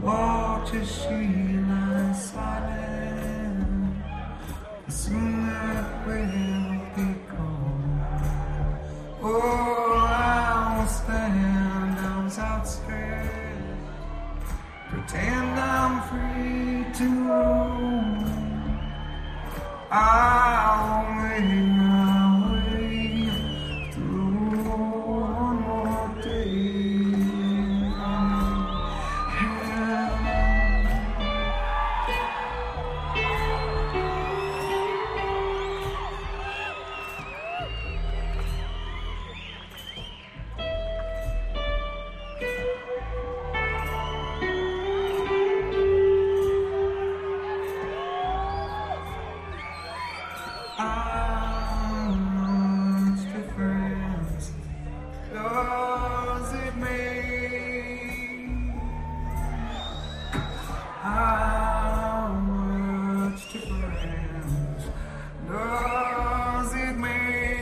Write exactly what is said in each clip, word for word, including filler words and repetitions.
watches she lies silent. Soon that will be gone. Oh, I'll stand outside, pretend I'm free to roam. I'll make my way through one more day. How much difference does it make? How much difference does it make?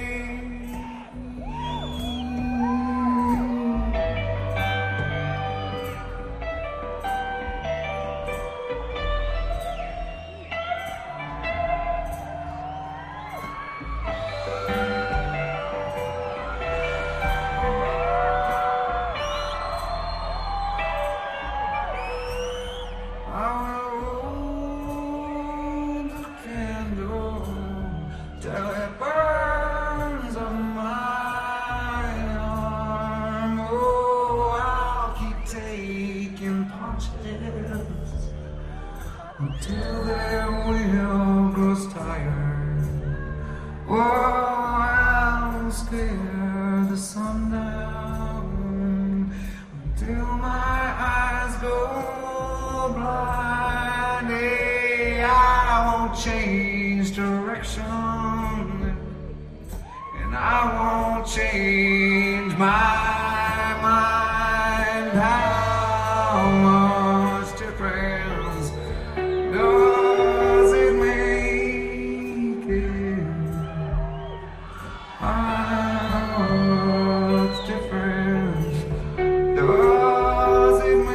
Till it burns on my arm. Oh, I'll keep taking punches until their will grows tired. Oh, I'll scare the sun down until my eyes go blind. Hey, I won't change direction, and I won't change my mind. How much difference does it make? How much difference does it make?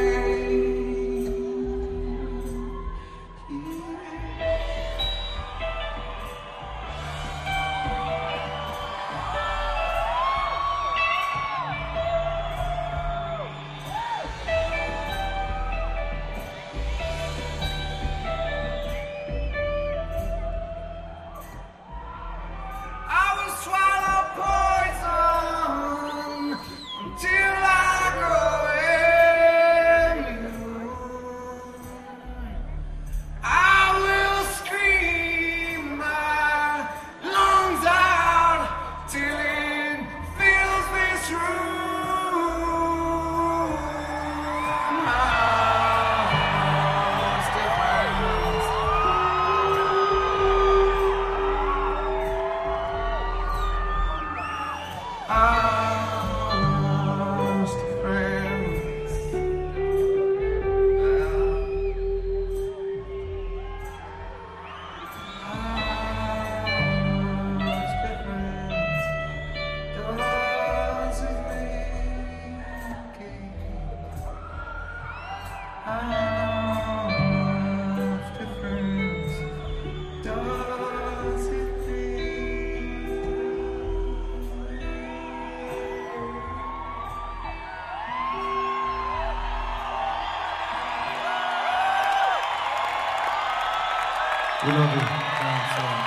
Swallow poison until I grow immune. I will scream my lungs out till it fills this room. Much difference. Lost friends. Lost difference. Does it make it? Lost difference. Does it We love you.